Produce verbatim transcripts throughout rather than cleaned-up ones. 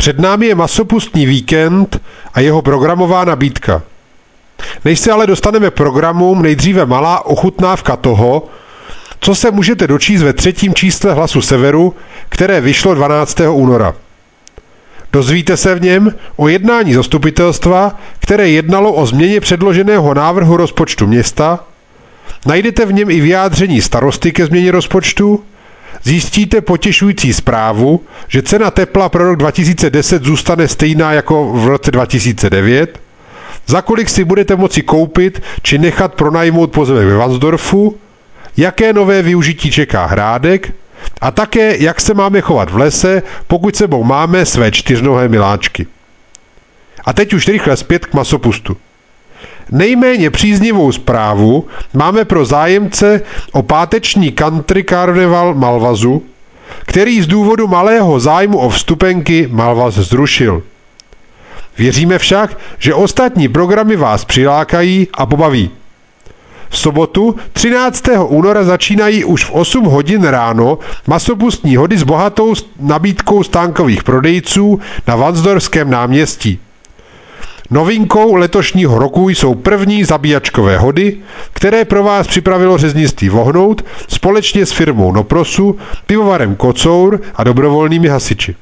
Před námi je masopustní víkend a jeho programová nabídka. Než se ale dostaneme k programům, nejdříve malá ochutnávka toho, co se můžete dočíst ve třetím čísle Hlasu Severu, které vyšlo dvanáctého února. Dozvíte se v něm o jednání zastupitelstva, které jednalo o změně předloženého návrhu rozpočtu města, najdete v něm i vyjádření starosty ke změně rozpočtu, zjistíte potěšující zprávu, že cena tepla pro rok dva tisíce deset zůstane stejná jako v roce dva tisíce devět, za kolik si budete moci koupit či nechat pronajmout pozemek ve Varnsdorfu, jaké nové využití čeká Hrádek a také, jak se máme chovat v lese, pokud sebou máme své čtyřnohé miláčky. A teď už rychle zpět k masopustu. Nejméně příznivou zprávu máme pro zájemce o páteční country karneval Malvazu, který z důvodu malého zájmu o vstupenky Malvaz zrušil. Věříme však, že ostatní programy vás přilákají a pobaví. V sobotu třináctého února začínají už v osm hodin ráno masopustní hody s bohatou nabídkou stánkových prodejců na Varnsdorfském náměstí. Novinkou letošního roku jsou první zabíjačkové hody, které pro vás připravilo řeznictví Vohnout společně s firmou Noprosu, pivovarem Kocour a dobrovolnými hasiči.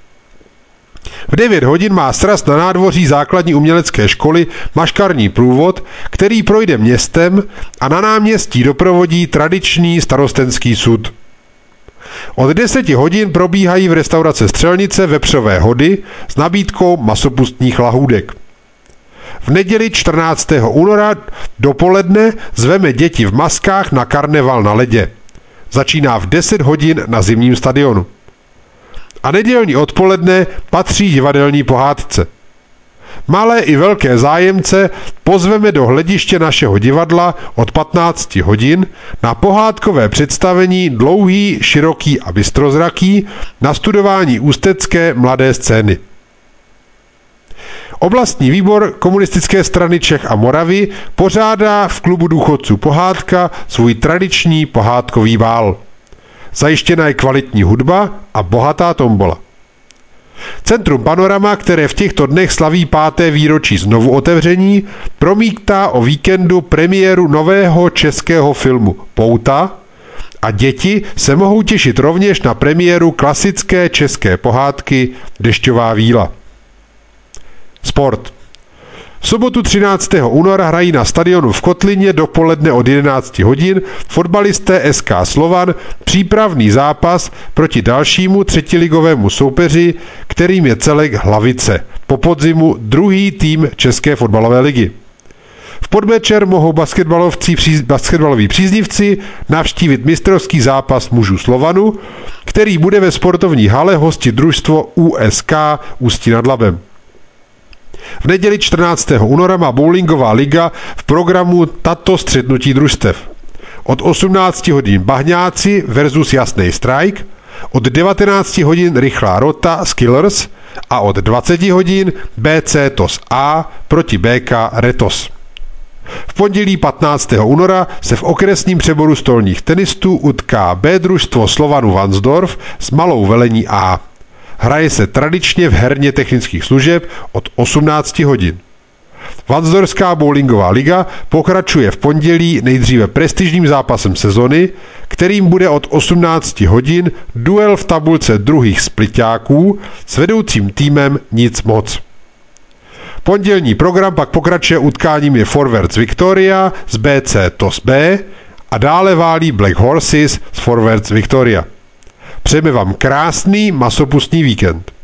V devět hodin má sraz na nádvoří základní umělecké školy maškarní průvod, který projde městem a na náměstí doprovodí tradiční starostenský sud. Od deseti hodin probíhají v restaurace Střelnice vepřové hody s nabídkou masopustních lahůdek. V neděli čtrnáctého února dopoledne zveme děti v maskách na karneval na ledě. Začíná v deset hodin na zimním stadionu. A nedělní odpoledne patří divadelní pohádce. Malé i velké zájemce pozveme do hlediště našeho divadla od patnácti hodin na pohádkové představení Dlouhý, široký a bystrozraký na studování ústecké mladé scény. Oblastní výbor Komunistické strany Čech a Moravy pořádá v klubu důchodců Pohádka svůj tradiční pohádkový bál. Zajištěna je kvalitní hudba a bohatá tombola. Centrum Panorama, které v těchto dnech slaví páté výročí znovu otevření, promítá o víkendu premiéru nového českého filmu Pouta a děti se mohou těšit rovněž na premiéru klasické české pohádky Dešťová víla. Sport. V sobotu třináctého února hrají na stadionu v Kotlině dopoledne od jedenácti hodin fotbalisté S K Slovan přípravný zápas proti dalšímu třetiligovému soupeři, kterým je celek Hlavice, po podzimu druhý tým České fotbalové ligy. V podvečer mohou basketbaloví příznivci navštívit mistrovský zápas mužů Slovanu, který bude ve sportovní hale hostit družstvo U S K Ústí nad Labem. V neděli čtrnáctého února má bowlingová liga v programu tato střetnutí družstev. Od osmnácti hodin Bahňáci versus Jasnej Strike, od devatenácti hodin Rychlá rota Skillers a od dvaceti hodin B C T O S A proti B K Retos. V pondělí patnáctého února se v okresním přeboru stolních tenistů utká B družstvo Slovanu Varnsdorf s Malou Velení A. Hraje se tradičně v herně technických služeb od osmnácti hodin. Varnsdorfská bowlingová liga pokračuje v pondělí nejdříve prestižním zápasem sezony, kterým bude od osmnácti hodin duel v tabulce druhých spliťáků s vedoucím týmem Nic moc. Pondělní program pak pokračuje utkáními Forwards Victoria z B C T O S B a dále válí Black Horses z Forwards Victoria. Přejeme vám krásný masopustní víkend.